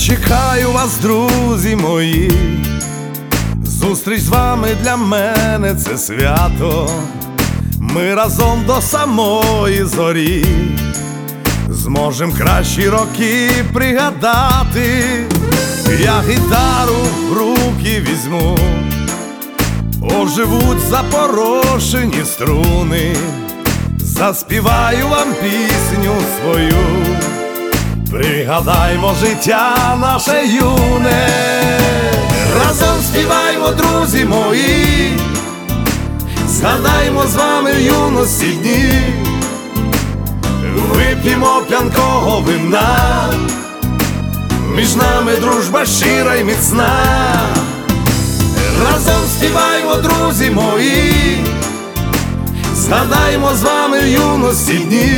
чекаю вас, друзі мої. Зустріч з вами для мене це свято. Ми разом до самої зорі зможем кращі роки пригадати. Я гітару в руки візьму, оживуть запорошені струни, заспіваю вам пісню свою. Пригадаймо життя наше юне, разом співаймо, друзі мої, згадаймо з вами юності дні, вип'ємо п'янкого вина, між нами дружба щира й міцна. Разом співаймо, друзі мої, згадаймо з вами юності дні,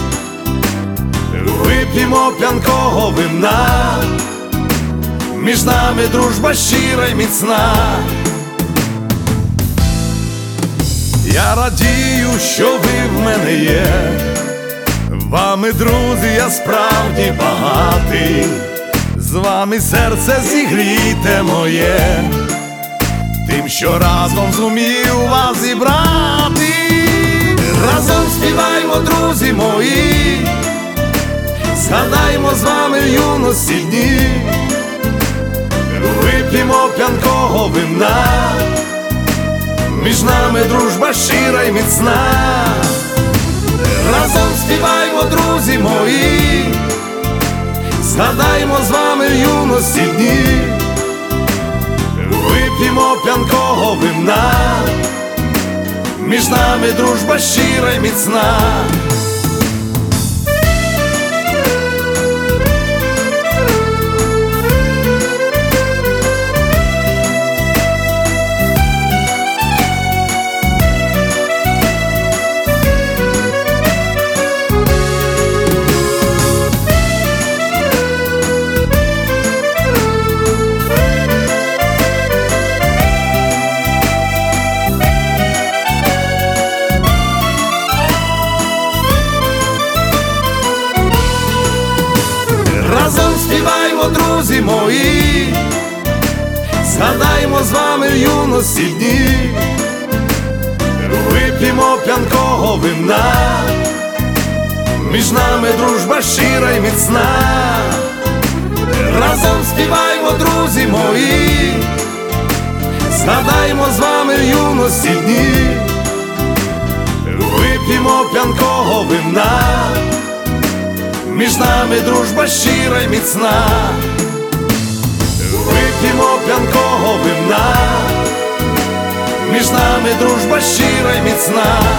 вип'ємо п'янкого вина, між нами дружба щира й міцна. Я радію, що ви в мене є, вами, друзі, я справді багатий, з вами серце зігріте моє, тим, що разом зумів вас зібрати. Разом співаймо, друзі мої, згадаймо з вами юності дні, вип'ємо п'янкого вина, між нами дружба щира й міцна. Разом співаймо, друзі мої, згадаймо з вами юності дні, вип'ємо п'янкого вина, між нами дружба щира й міцна. Разом співаймо, друзі мої, згадаймо з вами юності дні, вип'ємо п'янкого вина, між нами дружба щира й міцна. Разом співаймо, друзі мої, згадаймо з вами юності дні, вип'ємо п'янкого вина, між нами дружба щира й міцна. Вип'ємо п'янкого вина, між нами дружба щира й міцна.